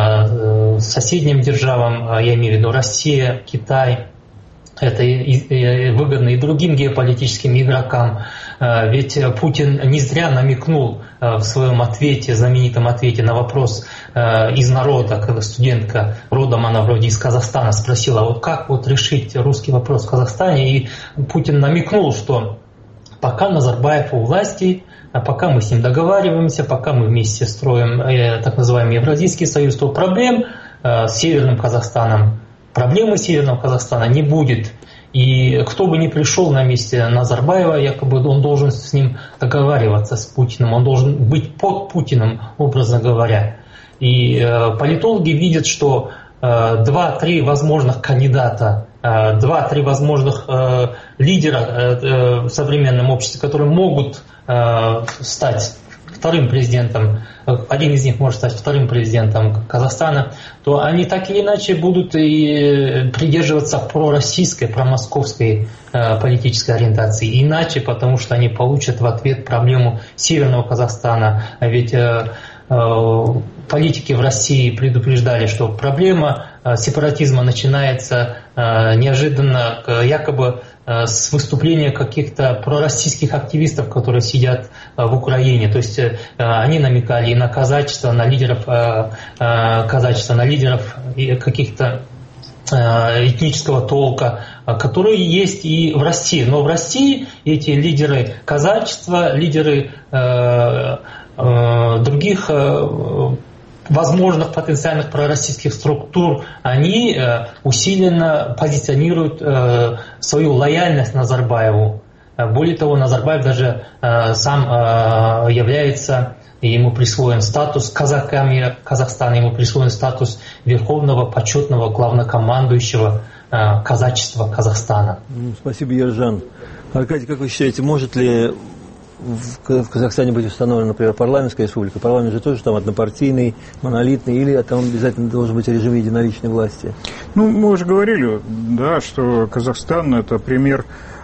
соседним державам, я имею в виду Россия, Китай. Это выгодно и другим геополитическим игрокам. Ведь Путин не зря намекнул в своем ответе, знаменитом ответе на вопрос из народа, когда студентка, родом она вроде из Казахстана, спросила, вот как вот решить русский вопрос в Казахстане, и Путин намекнул, что пока Назарбаев у власти, пока мы с ним договариваемся, пока мы вместе строим так называемый Евразийский союз, то проблем с Северным Казахстаном, проблемы Северного Казахстана не будет. И кто бы ни пришел на месте Назарбаева, якобы он должен с ним договариваться, с Путиным, он должен быть под Путиным, образно говоря. И э, политологи видят, что э, два-три возможных кандидата, э, два-три возможных э, лидера э, в современном обществе, которые могут э, стать вторым президентом, один из них может стать вторым президентом Казахстана, то они так или иначе будут и придерживаться пророссийской, промосковской э, политической ориентации. Иначе, потому что они получат в ответ проблему Северного Казахстана. А ведь э, э, политики в России предупреждали, что проблема э, сепаратизма начинается э, неожиданно, э, якобы с выступления каких-то пророссийских активистов, которые сидят в Украине. То есть они намекали и на казачество, на лидеров казачества, на лидеров каких-то этнического толка, которые есть и в России. Но в России эти лидеры казачества, лидеры других возможных потенциальных пророссийских структур, они усиленно позиционируют свою лояльность Назарбаеву. Более того, Назарбаев даже сам является, ему присвоен статус казаками Казахстана, ему присвоен статус верховного почетного главнокомандующего казачества Казахстана. Спасибо, Ержан. Аркадий, как вы считаете, может ли в Казахстане быть установлена, например, парламентская республика? Парламент же тоже там однопартийный, монолитный, или там обязательно должен быть режим единоличной власти? Ну, мы уже говорили, да, что Казахстан – это пример,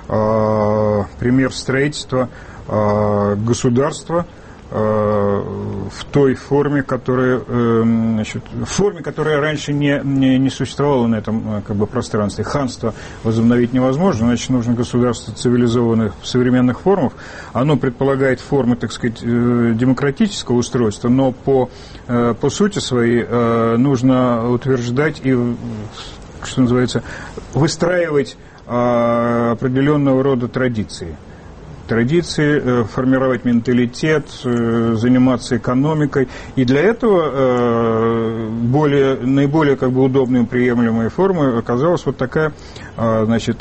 э, пример строительства э, государства э, в той форме, которая, э, значит, в форме, которая раньше не, не, не существовала на этом как бы, пространстве. Ханство возобновить невозможно, значит, нужно государство цивилизованных современных формах. Оно предполагает формы, так сказать, демократического устройства, но по, по сути своей нужно утверждать и, что называется, выстраивать определенного рода традиции. Традиции, формировать менталитет, заниматься экономикой. И для этого более, наиболее как бы, удобной и приемлемой формой оказалась вот такая, значит,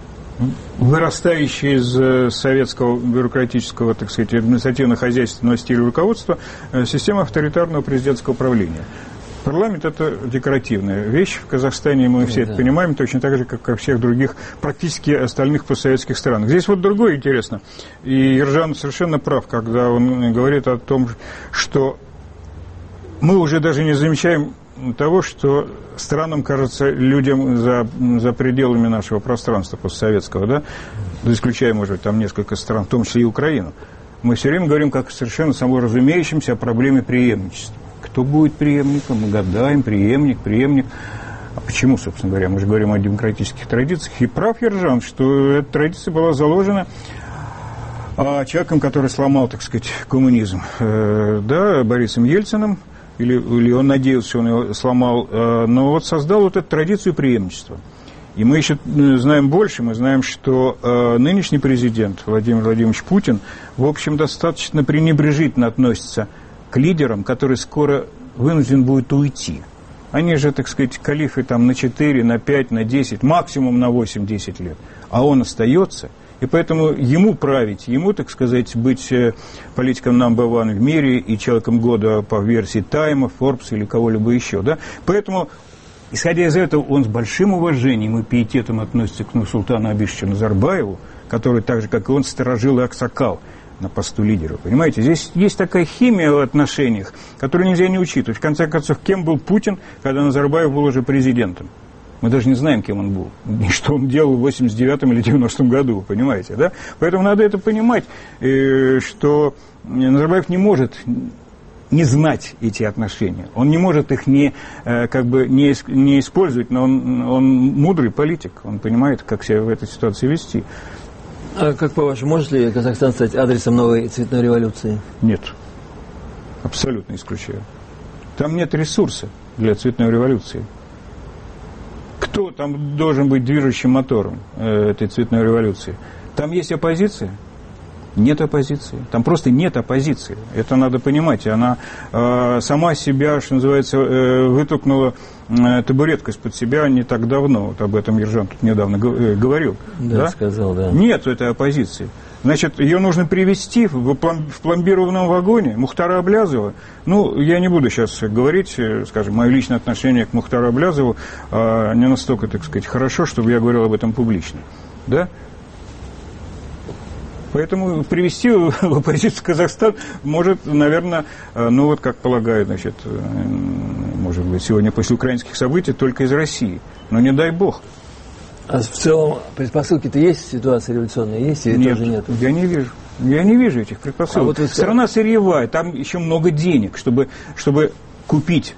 вырастающая из советского бюрократического, так сказать, административно-хозяйственного стиля руководства система авторитарного президентского правления. Парламент – это декоративная вещь. В Казахстане мы все да. это понимаем, точно так же, как во всех других, практически остальных постсоветских странах. Здесь вот другое интересно. И Ержан совершенно прав, когда он говорит о том, что мы уже даже не замечаем того, что странам кажется людям за, за пределами нашего пространства постсоветского, да, исключая, может быть, там несколько стран, в том числе и Украину. Мы все время говорим, как совершенно саморазумеющимся, о проблеме преемничества. Кто будет преемником? Мы гадаем, преемник, преемник. А почему, собственно говоря? Мы же говорим о демократических традициях. И прав Ержан, что эта традиция была заложена а, человеком, который сломал, так сказать, коммунизм. Э, да, Борисом Ельциным. Или, или он надеялся, что он его сломал. Э, но вот создал вот эту традицию преемничества. И мы еще знаем больше. Мы знаем, что э, нынешний президент Владимир Владимирович Путин, в общем, достаточно пренебрежительно относится к лидерам, который скоро вынужден будет уйти. Они же, так сказать, калифы там на четыре, на пять, на десять, максимум на восемь-десять лет. А он остается. И поэтому ему править, ему, так сказать, быть политиком number one в мире и человеком года по версии Тайма, Forbes или кого-либо еще. Да? Поэтому, исходя из этого, он с большим уважением и пиететом относится к Нурсултану Абишевичу Назарбаеву, который так же, как и он, сторожил и аксакал на посту лидера. Понимаете, здесь есть такая химия в отношениях, которую нельзя не учитывать. В конце концов, кем был Путин, когда Назарбаев был уже президентом? Мы даже не знаем, кем он был, и что он делал в восемьдесят девятом или девяностом году, понимаете, да? Поэтому надо это понимать, что Назарбаев не может не знать эти отношения. Он не может их не, как бы, не, не использовать, но он, он мудрый политик, он понимает, как себя в этой ситуации вести. А как по-вашему, может ли Казахстан стать адресом новой цветной революции? Нет. Абсолютно исключаю. Там нет ресурса для цветной революции. Кто там должен быть движущим мотором э, этой цветной революции? Там есть оппозиция? Нет оппозиции. Там просто нет оппозиции. Это надо понимать. И она э, сама себя, что называется, э, вытолкнула э, табуреткой из-под себя не так давно. Вот об этом Ержан тут недавно г- э, говорил. Да, да, сказал, да. Нет этой оппозиции. Значит, ее нужно привести в, плом- в пломбированном вагоне Мухтара Аблязова. Ну, я не буду сейчас говорить, скажем, мое личное отношение к Мухтару Аблязову э, не настолько, так сказать, хорошо, чтобы я говорил об этом публично. Да? Поэтому привести в оппозицию Казахстан может, наверное, ну вот как полагают, значит, может быть, сегодня после украинских событий только из России. Но не дай бог. А в целом предпосылки-то есть, ситуация революционная есть, или нет, тоже нет? Я не вижу. Я не вижу этих предпосылок. А вот вы... Страна сырьевая, там еще много денег, чтобы, чтобы купить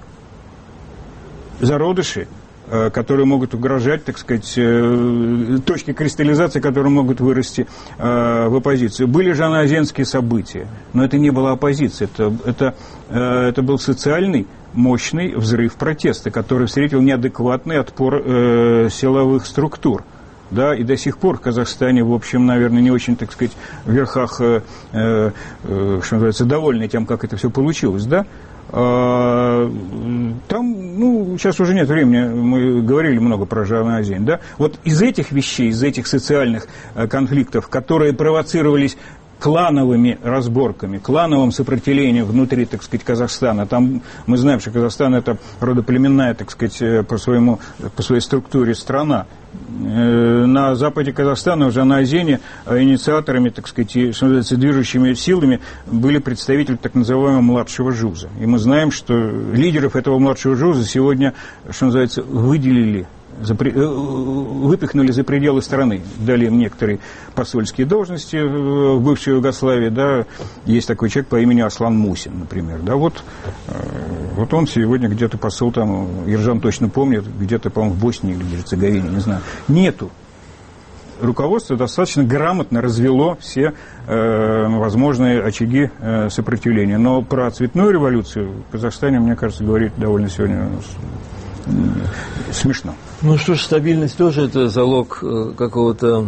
зародыши, которые могут угрожать, так сказать, точки кристаллизации, которые могут вырасти в оппозицию. Были же аназенские события, но это не была оппозиция, это, это, это был социальный мощный взрыв протеста, который встретил неадекватный отпор э, силовых структур. Да, и до сих пор в Казахстане, в общем, наверное, не очень, так сказать, в верхах, э, э, что называется, довольны тем, как это все получилось, да. А, там, ну, сейчас уже нет времени, мы говорили много про Жаназин, да. Вот из этих вещей, из этих социальных э, конфликтов, которые провоцировались клановыми разборками, клановым сопротивлением внутри, так сказать, Казахстана. Там мы знаем, что Казахстан — это родоплеменная, так сказать, по, своему, по своей структуре страна. На западе Казахстана, уже на Азене, инициаторами, так сказать, и, что называется, движущими силами были представители так называемого младшего ЖУЗа. И мы знаем, что лидеров этого младшего ЖУЗа сегодня, что называется, выделили, выпихнули за пределы страны, дали им некоторые посольские должности в бывшей Югославии, да, есть такой человек по имени Аслан Мусин, например, да, вот, вот он сегодня где-то посол там, Ержан точно помнит, где-то, по-моему, в Боснии или Герцеговине, не знаю, нету. Руководство достаточно грамотно развело все э, возможные очаги э, сопротивления, но про цветную революцию в Казахстане, мне кажется, говорить довольно сегодня смешно. Ну что ж, стабильность тоже это залог какого-то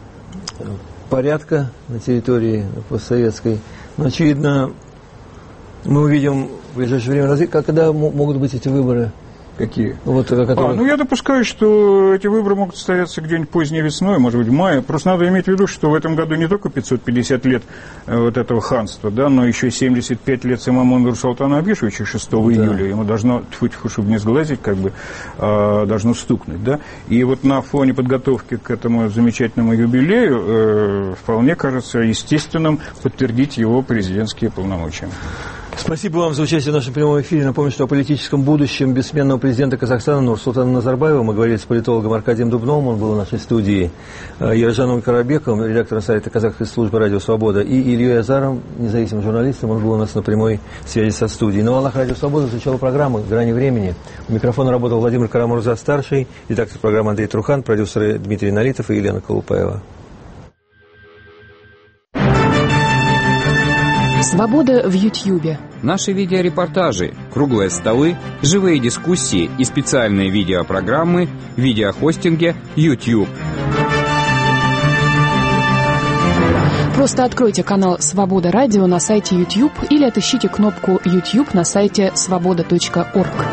порядка на территории постсоветской. Но, очевидно, мы увидим в ближайшее время развитие, когда могут быть эти выборы. Какие? Вот, которые... а, ну, я допускаю, что эти выборы могут состояться где-нибудь поздней весной, может быть, в мае. Просто надо иметь в виду, что в этом году не только пятьсот пятьдесят лет вот этого ханства, да, но еще семьдесят пять лет самому Нурсултану Абишевичу шестого июля. Ему должно, тьфу-тьфу, чтобы не сглазить, как бы, э, должно стукнуть, да. И вот на фоне подготовки к этому замечательному юбилею э, вполне кажется естественным подтвердить его президентские полномочия. Спасибо вам за участие в нашем прямом эфире. Напомню, что о политическом будущем бессменного президента Казахстана Нурсултана Назарбаева мы говорили с политологом Аркадием Дубновым, он был в нашей студии, Ержаном Карабековым, редактором сайта казахской службы «Радио Свобода», и Ильей Азаром, независимым журналистом, он был у нас на прямой связи со студией. На волнах «Радио Свобода» звучала программа «Грани времени». У микрофона работал Владимир Карамурза-старший, редактор программы Андрей Трухан, продюсеры Дмитрий Налитов и Елена Колупаева. Свобода в Ютьюбе. Наши видеорепортажи, круглые столы, живые дискуссии и специальные видеопрограммы в видеохостинге YouTube. Просто откройте канал «Свобода Радио» на сайте YouTube или отыщите кнопку YouTube на сайте свобода точка орг.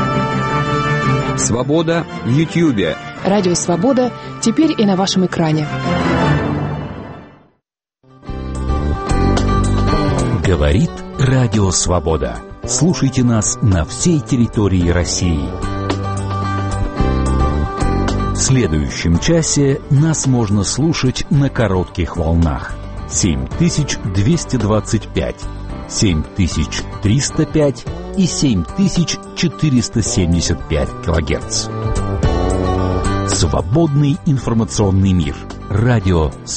Свобода в Ютьюбе. Радио «Свобода» теперь и на вашем экране. Говорит Радио Свобода. Слушайте нас на всей территории России. В следующем часе нас можно слушать на коротких волнах. семь тысяч двести двадцать пять, семь тысяч триста пять и семь тысяч четыреста семьдесят пять килогерц. Свободный информационный мир. Радио